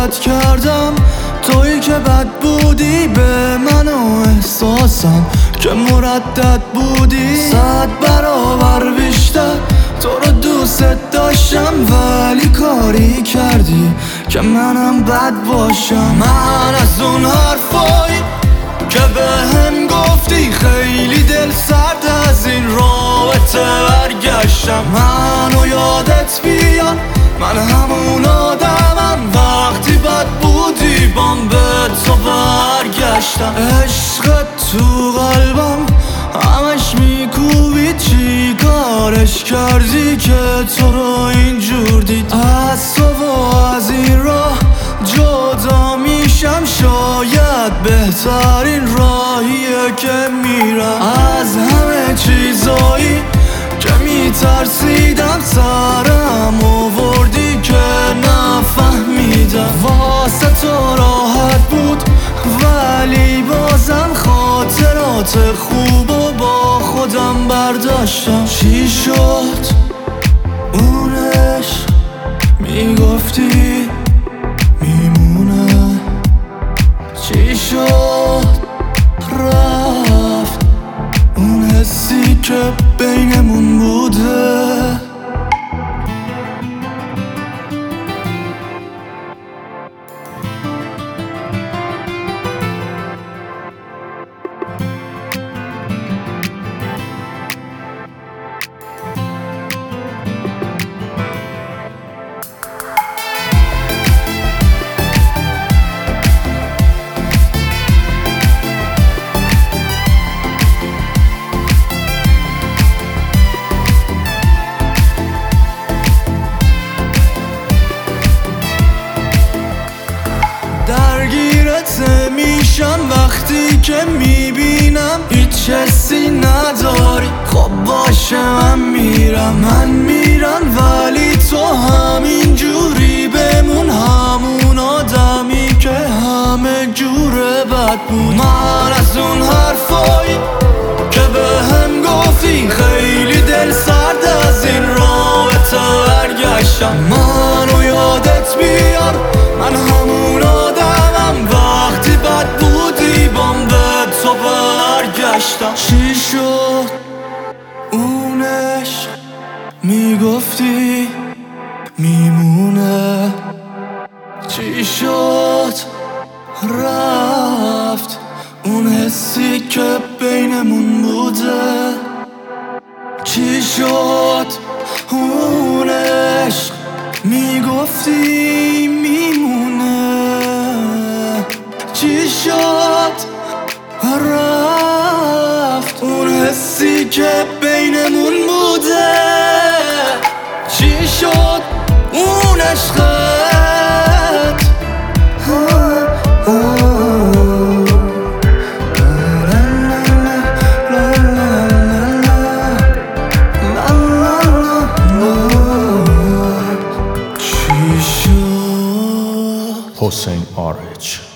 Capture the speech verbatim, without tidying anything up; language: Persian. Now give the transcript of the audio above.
عادت کردم تویی که بد بودی به من و احساسم که مردد بودی صد برابر بیشتر تو رو دوست داشتم ولی کاری کردی که منم بد باشم. من از اون حرفایی که به هم گفتی خیلی دل سرد از این رابطه برگشتم. منو یادت بیان من همون آدمم وقتی بد بودی بام به تو برگشتم. عشقت تو قلبم همش میکوبی چی کارش کردی که تو رو اینجور دید. از تو و از این راه جدا میشم شاید بهترین راهیه که میرم. از همه چیزایی که میترسیدم سرم آوردی که نفهمیدم. واسه تو راحت بود ولی بازم خاطرات خوب و با خودم برداشتم. چی شد اونش میگفتی میمونه، چی شد رفت اون حسی که بینمون بوده. درگیرت میشم وقتی که میبینم هیچ حسی نداری. خب باشه من میرم من میرم ولی تو همین جوری بمون همون آدمی که همه جوره بد بود. من از اون حرفایی که به هم گفتی خیلی دل سرد از این رابطه برگشتم. منو یادت بیار من همون آدمم وقتی بد بودی بام به تو برگشتم. چی شد اونش میگفتی میمونه، چی شد رفت اون حسی که بینمون بوده. چی شد اونش میگفتی میمونه، چی شد رفت اون حسی که بینمون بوده. چی شد اون عشقت حسین آرچ.